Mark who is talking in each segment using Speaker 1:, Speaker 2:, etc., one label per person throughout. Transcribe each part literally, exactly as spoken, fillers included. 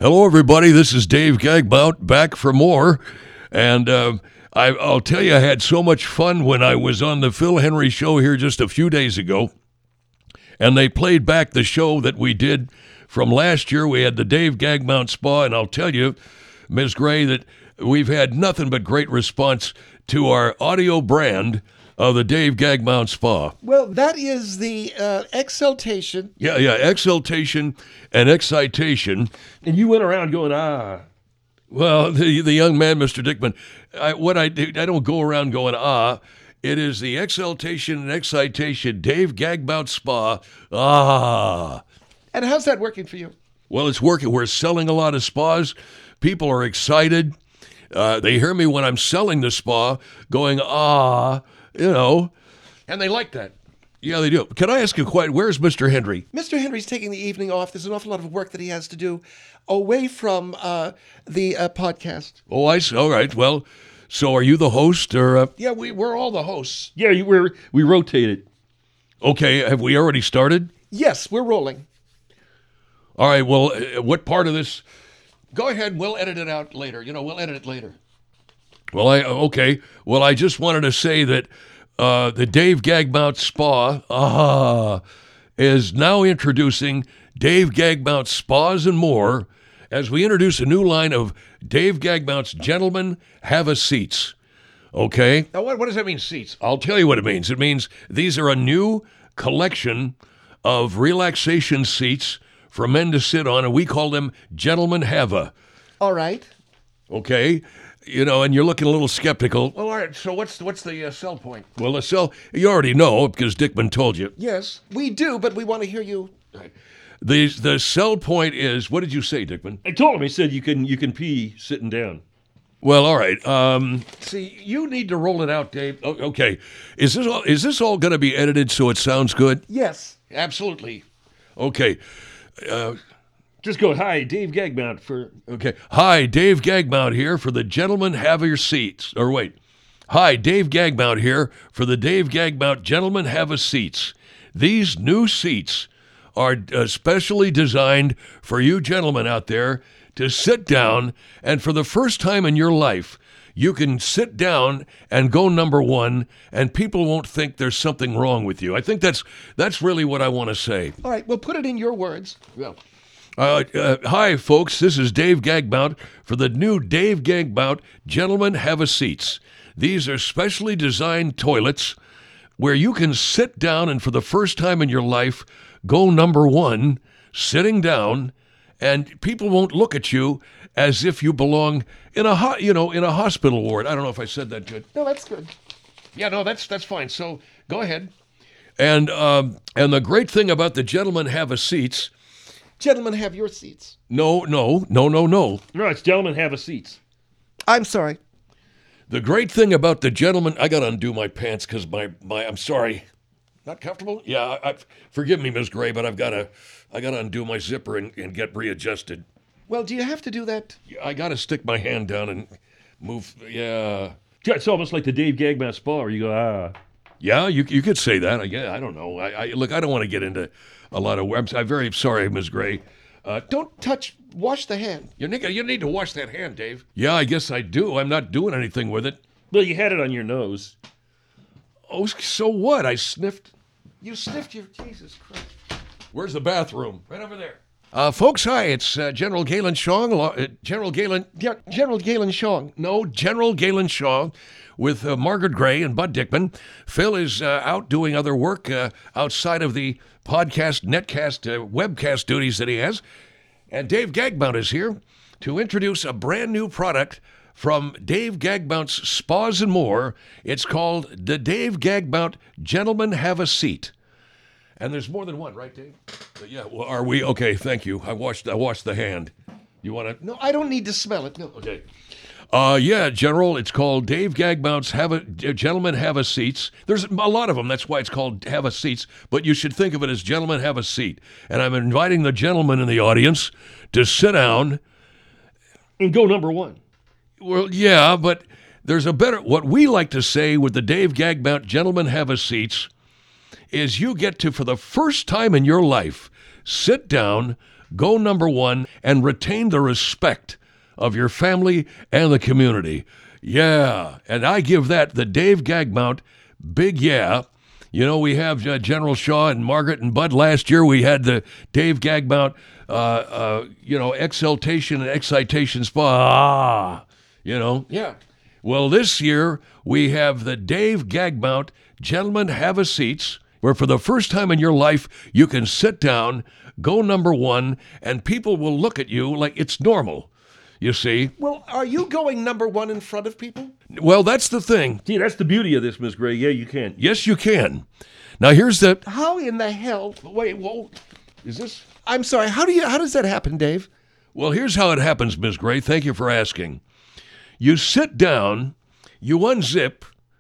Speaker 1: Hello, everybody. This is Dave Gagbout back for more. And uh, I, I'll tell you, I had so much fun when I was on the Phil Henry show here just a few days ago. And they played back the show that we did from last year. We had the Dave Gagbout Spa. And I'll tell you, Miz Gray, that we've had nothing but great response to our audio brand of the Dave Gagbout Spa.
Speaker 2: Well, that is the uh, exaltation.
Speaker 1: Yeah, yeah, exaltation and excitation.
Speaker 3: And you went around going, ah.
Speaker 1: Well, the the young man, Mister Dickman, I, what I do, I don't go around going, ah. It is the exaltation and excitation Dave Gagbout Spa. Ah.
Speaker 2: And how's that working for you?
Speaker 1: Well, it's working. We're selling a lot of spas. People are excited. Uh, they hear me when I'm selling the spa going, ah. You know,
Speaker 3: and they like that.
Speaker 1: Yeah, they do. Can I ask you quite, where's Mister Henry?
Speaker 2: Mister Henry's taking the evening off. There's an awful lot of work that he has to do away from uh, the uh, podcast.
Speaker 1: Oh, I see. All right. Well, so are you the host or? Uh...
Speaker 3: Yeah, we, we're all the hosts. Yeah, you, we're, we rotated.
Speaker 1: Okay. Have we already started?
Speaker 2: Yes, we're rolling.
Speaker 1: All right. Well, uh, what part of this?
Speaker 3: Go ahead. We'll edit it out later. You know, we'll edit it later.
Speaker 1: Well, I okay. Well, I just wanted to say that uh, the Dave Gagbout Spa ah, is now introducing Dave Gagbout Spas and More as we introduce a new line of Dave Gagbout's Gentlemen Have a Seats. Okay?
Speaker 3: Now, what, what does that mean, seats?
Speaker 1: I'll tell you what it means. It means these are a new collection of relaxation seats for men to sit on, and we call them Gentlemen Have a.
Speaker 2: All right.
Speaker 1: Okay? You know, and you're looking a little skeptical.
Speaker 3: Well, all right, so what's what's the uh, sell point?
Speaker 1: Well, the sell, you already know because Dickman told you.
Speaker 2: Yes, we do, but we want to hear you.
Speaker 1: The, the sell point is, what did you say, Dickman?
Speaker 3: I told him, he said you can you can pee sitting down.
Speaker 1: Well, all right. Um,
Speaker 3: See, you need to roll it out, Dave.
Speaker 1: oh, okay. Is this all, is this all going to be edited so it sounds good?
Speaker 2: Yes.
Speaker 3: Absolutely.
Speaker 1: Okay. Uh,
Speaker 3: Just go, hi, Dave Gagbout for...
Speaker 1: Okay. Hi, Dave Gagbout here for the Gentlemen Have Your Seats. Or wait. Hi, Dave Gagbout here for the Dave Gagbout Gentlemen Have a Seats. These new seats are uh, specially designed for you gentlemen out there to sit down, and for the first time in your life, you can sit down and go number one, and people won't think there's something wrong with you. I think that's that's really what I want to say.
Speaker 2: All right, well, put it in your words.
Speaker 1: Yeah. Uh, uh, hi, folks. This is Dave Gagbout for the new Dave Gagbout Gentlemen Have a Seats. These are specially designed toilets where you can sit down and for the first time in your life go number one, sitting down, and people won't look at you as if you belong in a ho- you know in a hospital ward. I don't know if I said that good.
Speaker 2: No, that's good.
Speaker 3: Yeah, no, that's that's fine. So go ahead.
Speaker 1: And um, and the great thing about the Gentlemen Have a Seats.
Speaker 2: Gentlemen, have your seats.
Speaker 1: No, no, no, no, no.
Speaker 3: No, it's gentlemen have a seats.
Speaker 2: I'm sorry.
Speaker 1: The great thing about the Gentlemen, I got to undo my pants because my, my, I'm sorry. Not comfortable? Yeah, I, I, forgive me, Miz Gray, but I've got to, I got to undo my zipper and, and get readjusted.
Speaker 2: Well, do you have to do that?
Speaker 1: I got to stick my hand down and move, yeah.
Speaker 3: Yeah, it's almost like the Dave Gagbout Spa where you go, ah.
Speaker 1: Yeah, you you could say that. I, yeah, I don't know. I, I Look, I don't want to get into a lot of, I'm, I'm very sorry, Miz Gray. Uh,
Speaker 2: Don't touch, wash the hand.
Speaker 3: You need, you need to wash that hand, Dave.
Speaker 1: yeah, I guess I do. I'm not doing anything with it.
Speaker 3: Well, you had it on your nose.
Speaker 1: Oh, so what? I sniffed.
Speaker 2: You sniffed your, Jesus Christ.
Speaker 1: Where's the bathroom?
Speaker 3: Right over there.
Speaker 1: Uh, folks, hi, it's uh, General Galen Shaw. Uh, General Galen,
Speaker 2: Yeah, General Galen Shaw.
Speaker 1: no, General Galen Shaw with uh, Margaret Gray and Bud Dickman. Phil is uh, out doing other work uh, outside of the podcast, netcast, uh, webcast duties that he has. And Dave Gagbout is here to introduce a brand new product from Dave Gagbout's Spas and More. It's called the Dave Gagbout Gentlemen Have a Seat. And there's more than one, right, Dave? Uh, yeah, well, are we? Okay, thank you. I washed, I washed the hand. You want to?
Speaker 2: No, I don't need to smell it. No.
Speaker 1: Okay. Uh, yeah, General, it's called Dave Gagbout's Have a Gentlemen Have a Seats. There's a lot of them. That's why it's called Have a Seats. But you should think of it as Gentlemen Have a Seat. And I'm inviting the gentlemen in the audience to sit down.
Speaker 3: And go number one.
Speaker 1: Well, yeah, but there's a better, what we like to say with the Dave Gagbout Gentlemen Have a Seats is you get to, for the first time in your life, sit down, go number one, and retain the respect of your family and the community. Yeah, and I give that the Dave Gagmount big yeah. You know, we have uh, General Shaw and Margaret and Bud. Last year we had the Dave Gagmount, uh, uh, you know, exaltation and excitation spa. Ah, you know.
Speaker 3: Yeah.
Speaker 1: Well, this year we have the Dave Gagmount Gentlemen Have a Seats, where for the first time in your life you can sit down, go number one, and people will look at you like it's normal. You see?
Speaker 2: Well, are you going number one in front of people?
Speaker 1: Well, that's the thing.
Speaker 4: See, that's the beauty of this, Miss Gray. Yeah, you can.
Speaker 1: Yes, you can. Now, here's the...
Speaker 2: How in the hell?
Speaker 1: Wait, whoa. Is this...
Speaker 2: I'm sorry. How do you? How does that happen, Dave?
Speaker 1: Well, here's how it happens, Miss Gray. Thank you for asking. You sit down, you unzip,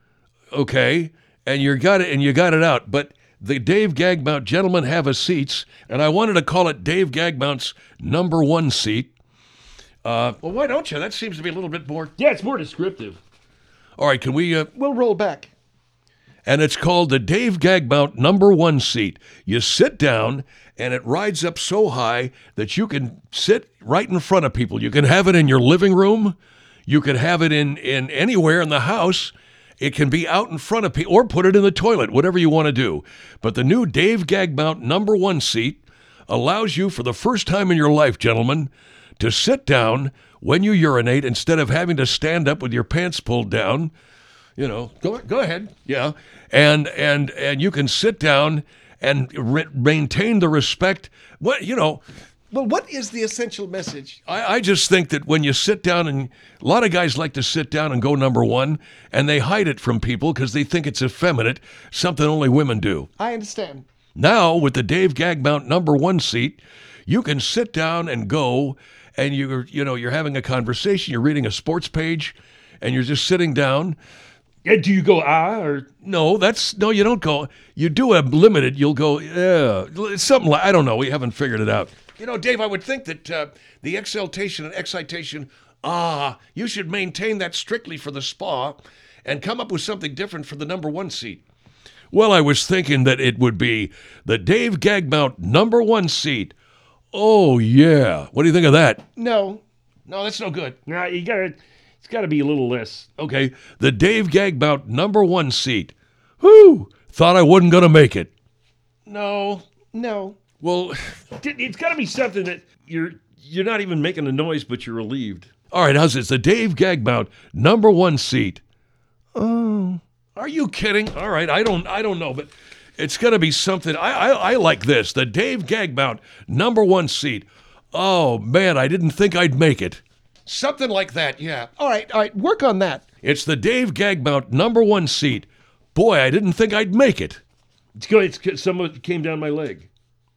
Speaker 1: okay, and you got it, and you got it out. But the Dave Gagmount Gentlemen Have a Seats, and I wanted to call it Dave Gagmount's number one seat.
Speaker 3: Well, why don't you? That seems to be a little bit more.
Speaker 4: Yeah, it's more descriptive.
Speaker 1: All right, can we... Uh,
Speaker 2: We'll roll back.
Speaker 1: and it's called the Dave Gagmount number one seat. You sit down, and it rides up so high that you can sit right in front of people. You can have it in your living room. You can have it in, in anywhere in the house. It can be out in front of people, or put it in the toilet, whatever you want to do. But the new Dave Gagmount number one seat allows you, for the first time in your life, gentlemen, to sit down when you urinate instead of having to stand up with your pants pulled down. You know,
Speaker 3: Go, go ahead.
Speaker 1: yeah, and and and you can sit down and re- maintain the respect. What you know,
Speaker 2: Well, what is the essential message?
Speaker 1: I, I just think that when you sit down, and a lot of guys like to sit down and go number one, and they hide it from people because they think it's effeminate, something only women do.
Speaker 2: I understand.
Speaker 1: Now, with the Dave Gagmount number one seat, you can sit down and go, and you're you know you're having a conversation, you're reading a sports page, and you're just sitting down.
Speaker 4: Yeah, do you go ah or
Speaker 1: No, that's no, you don't go. You do a limited. You'll go, yeah, it's something like I don't know. We haven't figured it out.
Speaker 3: You know, Dave, I would think that uh, the exaltation and excitation, ah, you should maintain that strictly for the spa and come up with something different for the number one seat.
Speaker 1: Well, I was thinking that it would be the Dave Gagmount number one seat. Oh yeah, what do you think of that?
Speaker 2: No.
Speaker 3: No, that's no good.
Speaker 4: nah? You gotta. It's got to be a little less.
Speaker 1: Okay, the Dave Gagmount number one seat. Whew, thought I wasn't gonna make it.
Speaker 3: No.
Speaker 2: No.
Speaker 1: Well,
Speaker 4: It's got to be something that you're you're not even making a noise, but you're relieved.
Speaker 1: all right, how's this? The Dave Gagmount number one seat.
Speaker 3: Are you kidding?
Speaker 1: All right, I don't, I don't know, but it's gonna be something. I, I, I like this. The Dave Gagmount number one seat. Oh man, I didn't think I'd make it.
Speaker 3: Something like that, yeah.
Speaker 2: All right. All right. Work on that.
Speaker 1: It's the Dave Gagmount number one seat. Boy, I didn't think I'd make it.
Speaker 4: It's going. It's some of it came down my leg.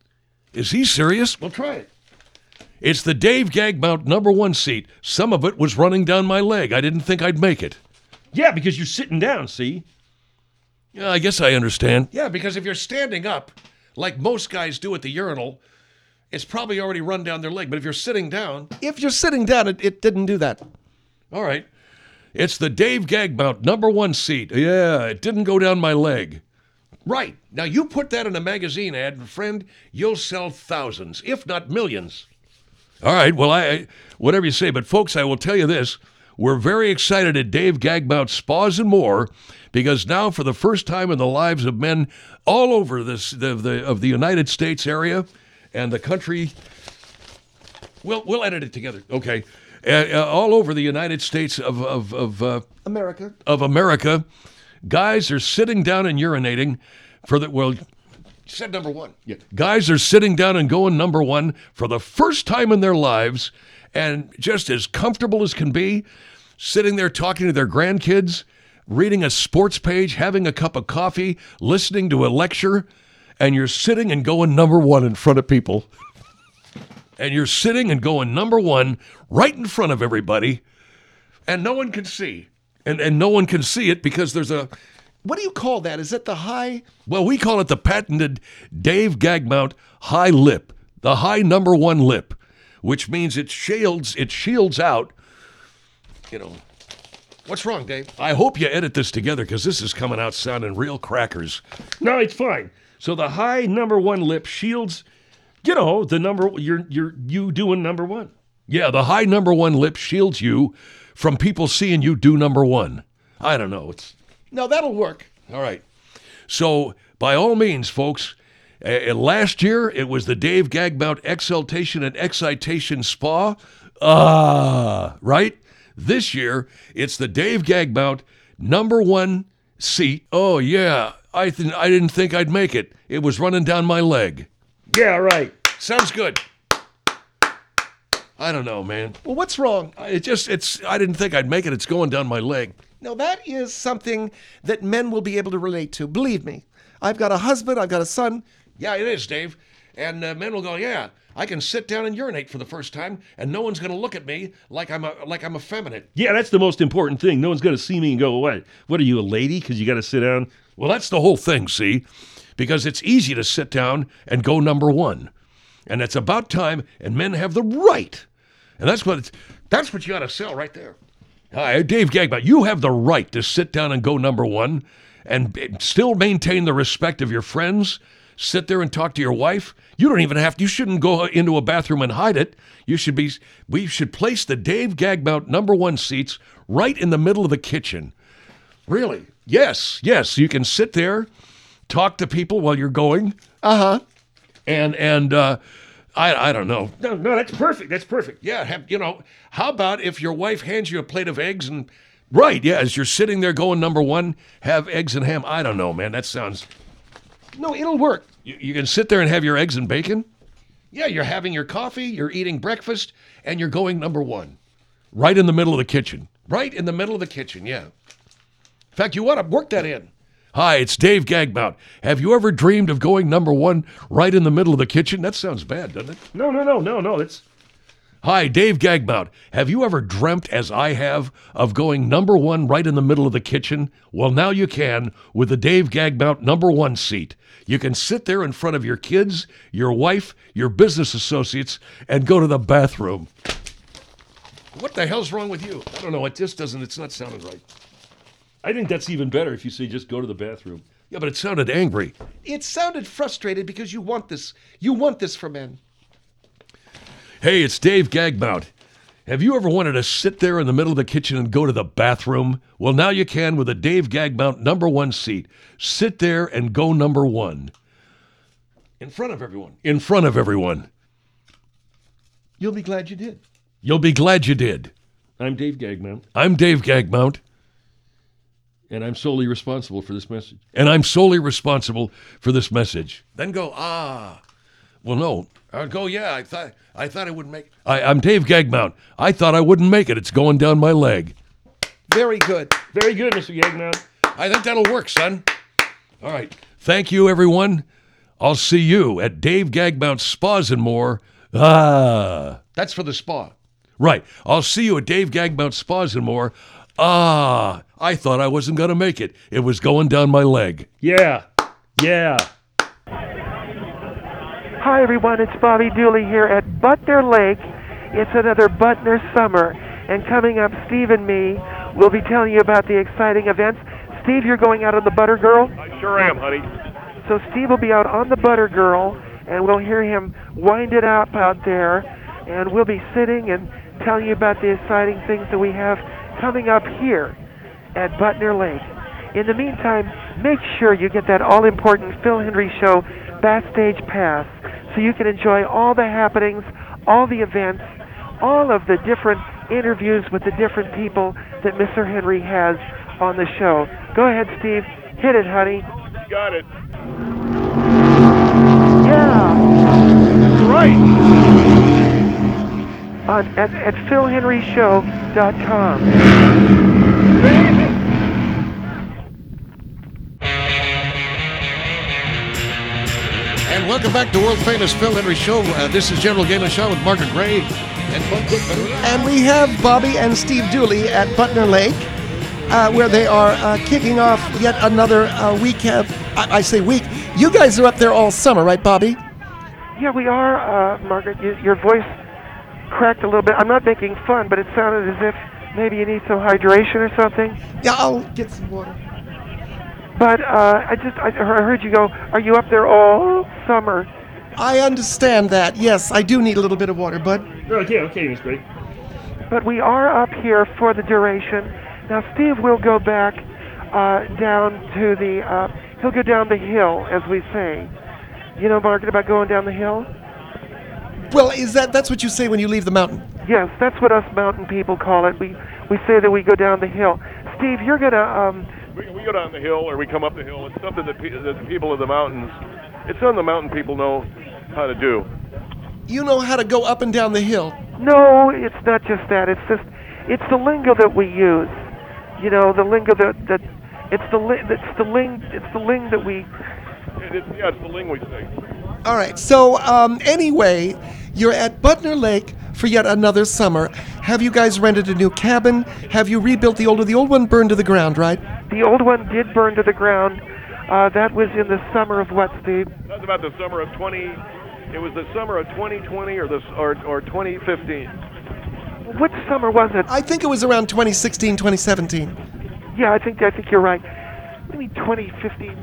Speaker 1: Is he serious?
Speaker 3: Well, try it.
Speaker 1: It's the Dave Gagmount number one seat. Some of it was running down my leg. I didn't think I'd make it.
Speaker 4: Yeah, because you're sitting down. See.
Speaker 1: Yeah, I guess I understand.
Speaker 3: Yeah, because if you're standing up, like most guys do at the urinal, it's probably already run down their leg. But if you're sitting down,
Speaker 2: If you're sitting down, it, it didn't do that.
Speaker 1: All right. It's the Dave Gagmount number one seat. Yeah, it didn't go down my leg.
Speaker 3: right. Now, you put that in a magazine ad, and friend, you'll sell thousands, if not millions.
Speaker 1: All right, well, I, I whatever you say, but folks, I will tell you this. We're very excited at Dave Gagmount Spas and More because now, for the first time in the lives of men all over this the, the of the United States area and the country,
Speaker 3: We'll, we'll edit it together.
Speaker 1: okay, uh, uh, all over the United States of of of, uh,
Speaker 2: America.
Speaker 1: of America, guys are sitting down and urinating for the well.
Speaker 3: You said number one.
Speaker 1: Yeah. Guys are sitting down and going number one for the first time in their lives, and just as comfortable as can be, sitting there talking to their grandkids, reading a sports page, having a cup of coffee, listening to a lecture, and you're sitting and going number one in front of people. And you're sitting and going number one right in front of everybody,
Speaker 3: And no one can see.
Speaker 1: and, and no one can see it because there's a,
Speaker 2: What do you call that? Is that the high?
Speaker 1: well, we call it the patented Dave Gagmount high lip, the high number one lip, which means it shields, it shields out, you know.
Speaker 3: What's wrong, Dave?
Speaker 1: I hope you edit this together because this is coming out sounding real crackers.
Speaker 4: No, it's fine. So the high number one lip shields You know, the number you're you're you doing number one.
Speaker 1: Yeah, the high number one lip shields you from people seeing you do number one. I don't know. It's
Speaker 2: No, that'll work.
Speaker 1: all right. So, by all means, folks, uh, last year it was the Dave Gagmount Exaltation and Excitation Spa. Ah, right? This year, it's the Dave Gagmount number one seat. Oh, yeah. I, th- I didn't think I'd make it. It was running down my leg.
Speaker 4: Yeah, right.
Speaker 1: Sounds good. I don't know, man.
Speaker 2: Well, what's wrong?
Speaker 1: It just, it's, I didn't think I'd make it. It's going down my leg.
Speaker 2: Now, that is something that men will be able to relate to. Believe me. I've got a husband. I've got a son.
Speaker 1: Yeah, it is, Dave. And uh, men will go, yeah, I can sit down and urinate for the first time, and no one's going to look at me like I'm a, like I'm effeminate.
Speaker 4: Yeah, that's the most important thing. No one's going to see me and go, what? What are you, a lady? Because you got to sit down.
Speaker 1: Well, that's the whole thing, see? Because it's easy to sit down and go number one. And it's about time, and men have the right. And that's what it's, that's what you got to sell right there. Hi, Dave Gagmount, you have the right to sit down and go number one and still maintain the respect of your friends. Sit there and talk to your wife. You don't even have to, you shouldn't go into a bathroom and hide it. You should be, we should place the Dave Gagmount number one seats right in the middle of the kitchen. Really? Yes, yes. You can sit there, talk to people while you're going.
Speaker 2: Uh-huh.
Speaker 1: And, and, uh, I, I don't know.
Speaker 4: No, no, that's perfect. That's perfect.
Speaker 1: Yeah, have, you know, how about if your wife hands you a plate of eggs and, right, yeah, as you're sitting there going number one, have eggs and ham. I don't know, man. That sounds,
Speaker 2: No, it'll work.
Speaker 1: you, you can sit there and have your eggs and bacon. Yeah, you're having your coffee, you're eating breakfast, and you're going number one. Right in the middle of the kitchen. Right in the middle of the kitchen, yeah. In fact, you want to work that in. Hi, it's Dave Gagmount. Have you ever dreamed of going number one right in the middle of the kitchen? That sounds bad, doesn't it?
Speaker 4: No, no, no, no, no. It's
Speaker 1: Hi, Dave Gagmount. Have you ever dreamt, as I have, of going number one right in the middle of the kitchen? Well, now you can with the Dave Gagmount number one seat. You can sit there in front of your kids, your wife, your business associates, and go to the bathroom. What the hell's wrong with you? I don't know. It just doesn't, it's not sounding right.
Speaker 4: I think that's even better if you say just go to the bathroom.
Speaker 1: Yeah, but it sounded angry.
Speaker 2: It sounded frustrated because you want this. You want this for men.
Speaker 1: Hey, it's Dave Gagmount. Have you ever wanted to sit there in the middle of the kitchen and go to the bathroom? Well, now you can with a Dave Gagmount number one seat. Sit there and go number one. In front of everyone. In front of everyone.
Speaker 2: You'll be glad you did.
Speaker 1: You'll be glad you did.
Speaker 4: I'm Dave Gagmount,
Speaker 1: I'm Dave Gagmount,
Speaker 4: and I'm solely responsible for this message.
Speaker 1: and I'm solely responsible for this message. Then go, ah. Well, no. I'd go, yeah, I thought I thought I wouldn't make it. I, I'm Dave Gagmount. I thought I wouldn't make it. It's going down my leg.
Speaker 2: Very good.
Speaker 4: Very good, Mister Gagmount.
Speaker 1: I think that'll work, son. All right. Thank you, everyone. I'll see you at Dave Gagmount Spas and More. Ah. That's for the spa. Right. I'll see you at Dave Gagmount Spas and More. Ah. I thought I wasn't going to make it. It was going down my leg.
Speaker 4: Yeah, yeah.
Speaker 5: Hi everyone, it's Bobby Dooley here at Butner Lake. It's another Butner summer, and coming up, Steve and me will be telling you about the exciting events. Steve, you're going out on the Butter Girl?
Speaker 6: I sure am, honey.
Speaker 5: So Steve will be out on the Butter Girl, and we'll hear him wind it up out there, and we'll be sitting and telling you about the exciting things that we have coming up here at Butner Lake. In the meantime, make sure you get that all-important Phil Hendrie Show Backstage Pass so you can enjoy all the happenings, all the events, all of the different interviews with the different people that Mister Hendrie has on the show. Go ahead, Steve. Hit it, honey.
Speaker 6: Got it.
Speaker 5: Yeah.
Speaker 6: That's right.
Speaker 5: On, at, at phil henry show dot com.
Speaker 1: And welcome back to world famous Phil Hendrie Show. Uh, this is General Galen Shaw with Margaret Gray and Bud Dickman.
Speaker 2: And we have Bobby and Steve Dooley at Butner Lake, uh, where they are uh, kicking off yet another uh, week. Uh, I, I say week. You guys are up there all summer, right, Bobby?
Speaker 5: Yeah, we are, uh, Margaret. You, your voice cracked a little bit. I'm not making fun, but it sounded as if maybe you need some hydration or something.
Speaker 2: Yeah, I'll get some water.
Speaker 5: But uh, I just I heard you go, are you up there all summer?
Speaker 2: I understand that. Yes, I do need a little bit of water, Bud.
Speaker 4: Okay, okay, Miss Gray.
Speaker 5: But we are up here for the duration. Now, Steve will go back uh, down to the, uh, he'll go down the hill, as we say. You know, Margaret, about going down the hill?
Speaker 2: Well, is that that's what you say when you leave the mountain?
Speaker 5: Yes, that's what us mountain people call it. We we say that we go down the hill. Steve, you're gonna um.
Speaker 6: We, we go down the hill or we come up the hill. It's something that, pe- that the people of the mountains, it's something the mountain people know how to do.
Speaker 2: You know how to go up and down the hill.
Speaker 5: No, it's not just that. It's just it's the lingo that we use. You know, the lingo that that it's the li- it's the ling it's the ling that we.
Speaker 6: It, it's, yeah, it's the ling we say.
Speaker 2: All right. So, um, anyway, you're at Butner Lake for yet another summer. Have you guys rented a new cabin? Have you rebuilt the old one? The old one burned to the ground, right?
Speaker 5: The old one did burn to the ground. Uh, that was in the summer of what, Steve?
Speaker 6: That's about the summer of twenty. It was the summer of twenty twenty or this or or twenty fifteen.
Speaker 5: Which summer was it?
Speaker 2: I think it was around twenty sixteen, twenty seventeen.
Speaker 5: Yeah, I think I think you're right. Maybe twenty fifteen.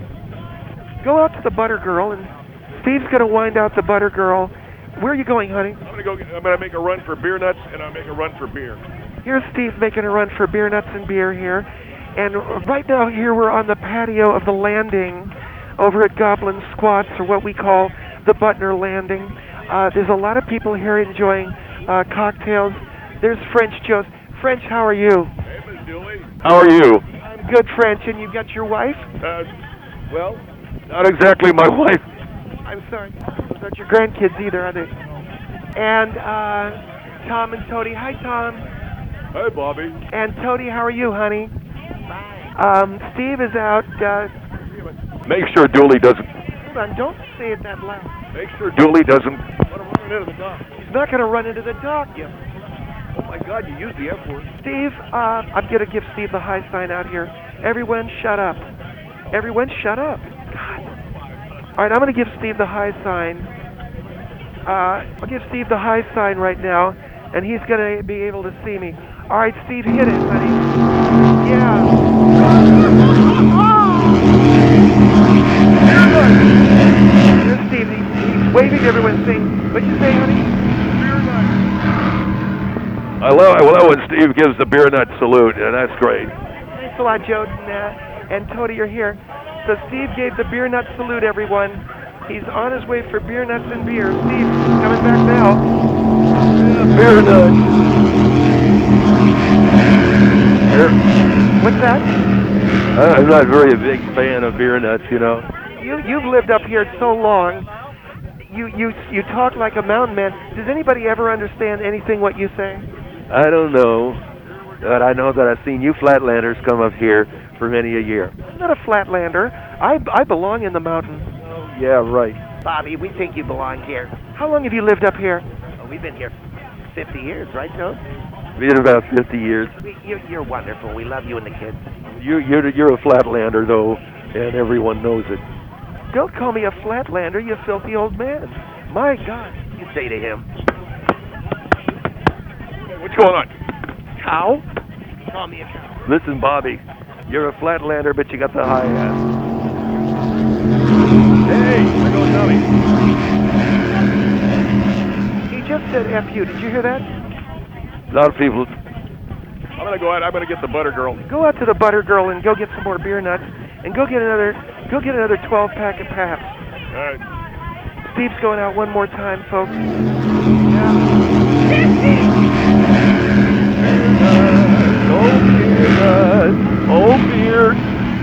Speaker 5: Go out to the Butter Girl, and Steve's gonna wind out the Butter Girl. Where are you going, honey?
Speaker 6: I'm gonna go. I'm gonna make a run for beer nuts, and I'll make a run for beer.
Speaker 5: Here's Steve making a run for beer nuts and beer here. And right now here we're on the patio of the landing over at Goblin Squats, or what we call the Butner Landing. Uh, there's a lot of people here enjoying uh, cocktails. There's French Joe's. French, how are you?
Speaker 6: Hey, Miss Dooley. How are you?
Speaker 5: I'm good, French. And you got your wife?
Speaker 6: Uh, well, not exactly my wife.
Speaker 5: I'm sorry. Those aren't your grandkids either, are they? And uh, Tom and Toady. Hi, Tom.
Speaker 6: Hey, Bobby.
Speaker 5: And Toady, how are you, honey? Um, Steve is out. Uh,
Speaker 6: Make sure Dooley doesn't.
Speaker 5: hold on, don't say it that loud.
Speaker 6: Make sure Dooley doesn't. Let him run into the dock.
Speaker 5: He's not going to run into the dock. You.
Speaker 6: Oh my God! You used the F word.
Speaker 5: Steve, uh, I'm going to give Steve the high sign out here. Everyone, shut up. Everyone, shut up. God. All right, I'm going to give Steve the high sign. Uh, I'll give Steve the high sign right now, and he's going to be able to see me. All right, Steve, hit it, honey. Yeah. Here's Steve. He's, he's waving to everyone, saying, "What'd you say, honey?" Beer nut.
Speaker 6: I love, I love when Steve gives the beer nut salute, and that's great.
Speaker 5: Thanks a lot, Joe and, uh, and Toady, you're here. So Steve gave the beer nut salute, everyone. He's on his way for beer nuts and beer. Steve, coming back now.
Speaker 6: Yeah, beer nut. Here.
Speaker 5: What's that?
Speaker 6: I'm not very a big fan of beer nuts, you know.
Speaker 5: You you've lived up here so long. You you you talk like a mountain man. Does anybody ever understand anything what you say?
Speaker 6: I don't know, but I know that I've seen you Flatlanders come up here for many a year.
Speaker 5: I'm not a flatlander. I I belong in the mountain.
Speaker 6: Yeah, right.
Speaker 7: Bobby, we think you belong here.
Speaker 5: How long have you lived up here?
Speaker 7: Oh, we've been here fifty years, right, Joe?
Speaker 6: Been about fifty years.
Speaker 7: We, you're, you're wonderful. We love you and the kids.
Speaker 6: You, you're you're a Flatlander though, and everyone knows it.
Speaker 5: Don't call me a flatlander, you filthy old man. My God.
Speaker 7: You say to him,
Speaker 6: What's going on?
Speaker 5: Cow?
Speaker 7: call me a cow.
Speaker 6: Listen, Bobby, you're a Flatlander, but you got the high ass. Hey, there goes Tommy.
Speaker 5: He just said F you. Did you hear that?
Speaker 6: A lot of people. I'm gonna go out. I'm gonna get the Butter Girl.
Speaker 5: Go out to the Butter Girl and go get some more beer nuts, and go get another, go get another twelve pack of Pabst.
Speaker 6: All right.
Speaker 5: Steve's going out one more time, folks.
Speaker 6: Oh, beer. Oh, beer.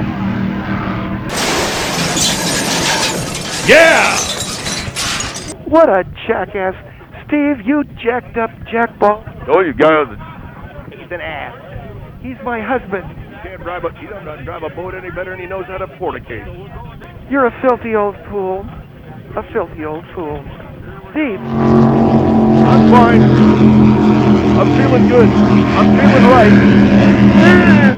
Speaker 4: Yeah!
Speaker 5: What a jackass. Steve, you jacked up jackball.
Speaker 6: Oh, you guys.
Speaker 7: He's an ass.
Speaker 5: He's my husband.
Speaker 6: He can't drive a. He doesn't drive a boat any better than he knows how to fornicate.
Speaker 5: You're a filthy old fool. A filthy old fool. Steve,
Speaker 6: I'm fine. I'm feeling good. I'm feeling right.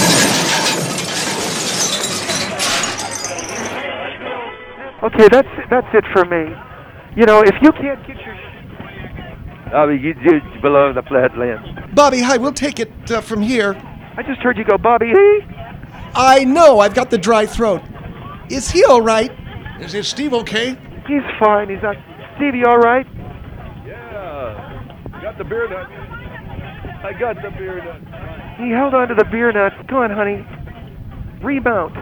Speaker 5: okay, that's that's it for me. You know, if you can't get your
Speaker 6: Bobby, you, you belong to Flatland.
Speaker 2: Bobby, hi, we'll take it uh, from here.
Speaker 5: I just heard you go, Bobby.
Speaker 2: I know, I've got the dry throat. Is he all right?
Speaker 3: Is, is Steve okay?
Speaker 5: He's fine. He's not. Steve, you all right?
Speaker 6: Yeah. Got the beer nut. I got the beer nut.
Speaker 5: He held on to the beer nuts. Go on, honey. Remount.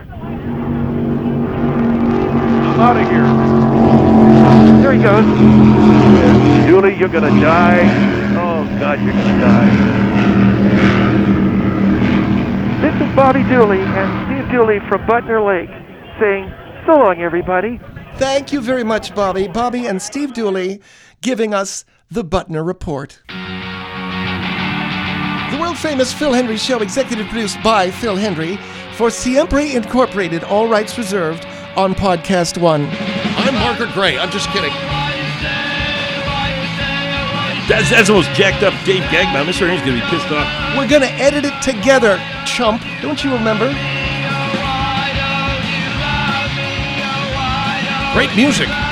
Speaker 6: I'm out of here.
Speaker 5: There he goes.
Speaker 6: Julie, you're gonna die. Oh God, you're gonna die.
Speaker 5: This is Bobby Dooley and Steve Dooley from Butner Lake saying so long, everybody.
Speaker 2: Thank you very much, Bobby. Bobby and Steve Dooley giving us the Butner Report. The world-famous Phil Hendrie Show, executive produced by Phil Hendrie, for Siempre Incorporated, all rights reserved, on Podcast One.
Speaker 3: I'm Margaret Gray. I'm just kidding.
Speaker 4: That's, that's the most jacked up Dave Gagman. Mister Hendrie's going to be pissed off.
Speaker 2: We're going to edit it together, chump. Don't you remember?
Speaker 3: Great music.